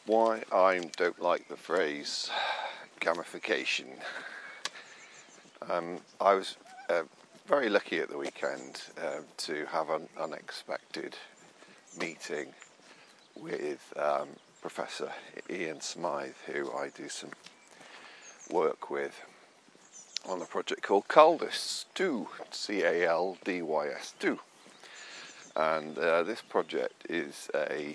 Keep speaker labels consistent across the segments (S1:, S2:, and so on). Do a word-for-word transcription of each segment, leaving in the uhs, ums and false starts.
S1: Why I don't like the phrase gamification. Um, I was uh, very lucky at the weekend uh, to have an unexpected meeting with um, Professor Ian Smythe, who I do some work with on a project called Caldys two, C A L D Y S two. And uh, this project is a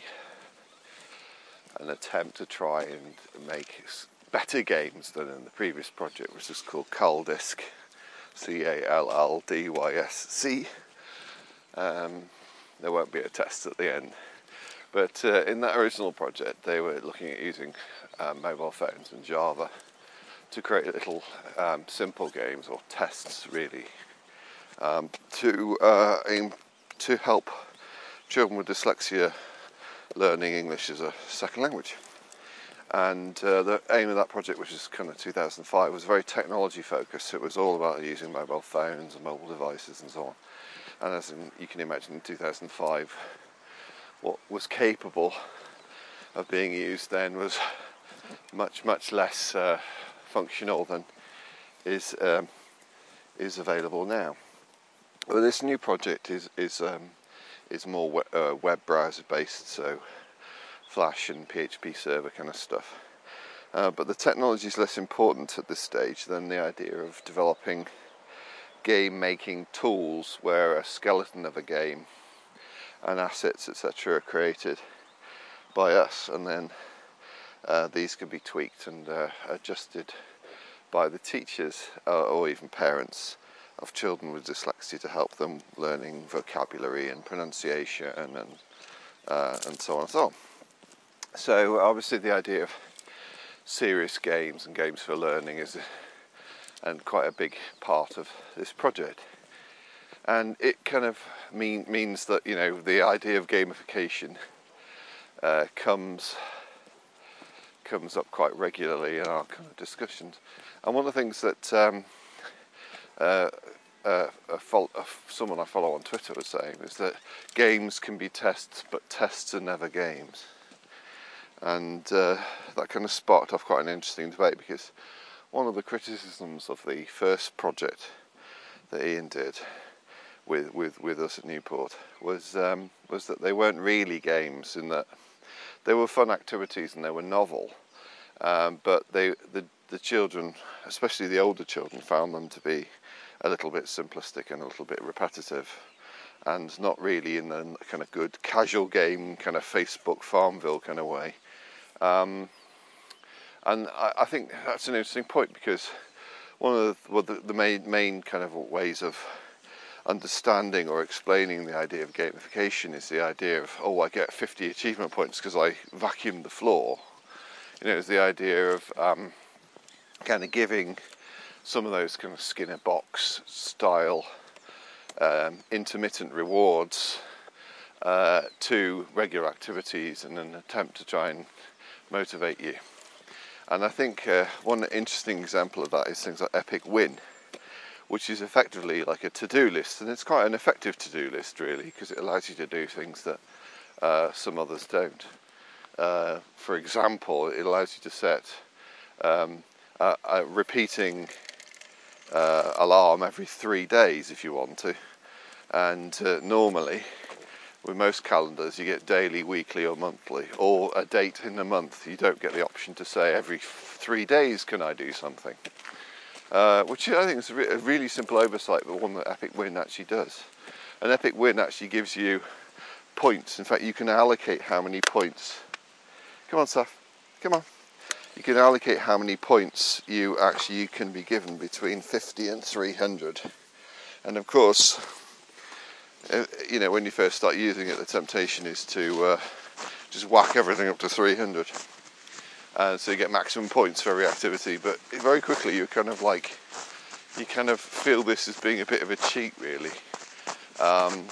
S1: an attempt to try and make better games than in the previous project, which is called Calldysc, C A L L D Y S C. Um, there won't be a test at the end. But uh, in that original project, they were looking at using uh, mobile phones and Java to create little um, simple games, or tests really, um, to uh, aim to help children with dyslexia learning English as a second language. And uh, the aim of that project, which is kind of two thousand five, was very technology focused. It was all about using mobile phones and mobile devices and so on. And as in, you can imagine, in two thousand five, what was capable of being used then was much, much less uh, functional than is um, is available now. Well, this new project is is um, is more we- uh, web browser based, so Flash and P H P server kind of stuff. Uh, but the technology is less important at this stage than the idea of developing game making tools where a skeleton of a game and assets, et cetera, are created by us, and then uh, these can be tweaked and uh, adjusted by the teachers uh, or even parents of children with dyslexia to help them learning vocabulary and pronunciation and uh, and so on and so on. So obviously the idea of serious games and games for learning is a, and quite a big part of this project. And it kind of mean, means that, you know, the idea of gamification uh, comes comes up quite regularly in our kind of discussions. And one of the things that um, uh, uh, a fo- uh, someone I follow on Twitter was saying is that games can be tests, but tests are never games. And uh, that kind of sparked off quite an interesting debate, because one of the criticisms of the first project that Ian did with with, with us at Newport was um, was that they weren't really games, in that they were fun activities and they were novel, um, but they the the children, especially the older children, found them to be a little bit simplistic and a little bit repetitive, and not really in the kind of good casual game kind of Facebook Farmville kind of way. Um, and I, I think that's an interesting point, because one of the, well, the, the main main kind of ways of understanding or explaining the idea of gamification is the idea of, oh, I get fifty achievement points because I vacuumed the floor. You know, it's the idea of um, kind of giving some of those kind of Skinner box style um, intermittent rewards uh, to regular activities in an attempt to try and motivate you. And I think uh, one interesting example of that is things like Epic Win, which is effectively like a to-do list, and it's quite an effective to-do list really, because it allows you to do things that uh, some others don't. Uh, for example, it allows you to set um, a, a repeating uh, alarm every three days if you want to, and uh, normally with most calendars you get daily, weekly or monthly, or a date in a month. You don't get the option to say every three days can I do something. Uh, which I think is a, re- a really simple oversight, but one that Epic Win actually does. And Epic Win actually gives you points. In fact, you can allocate how many points. Come on, Saf. Come on. You can allocate how many points you actually you can be given between fifty and three hundred. And of course, uh, you know, when you first start using it, the temptation is to uh, just whack everything up to three hundred. And so you get maximum points for every activity, but very quickly you kind of like, you kind of feel this as being a bit of a cheat really. Um,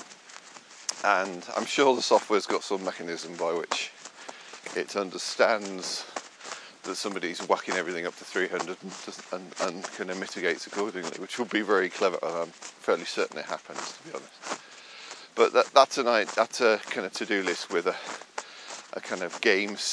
S1: and I'm sure the software's got some mechanism by which it understands that somebody's whacking everything up to three hundred and, just, and, and kind of mitigates accordingly, which would be very clever, and I'm fairly certain it happens, to be honest. But that, that's, an, that's a kind of to-do list with a, a kind of game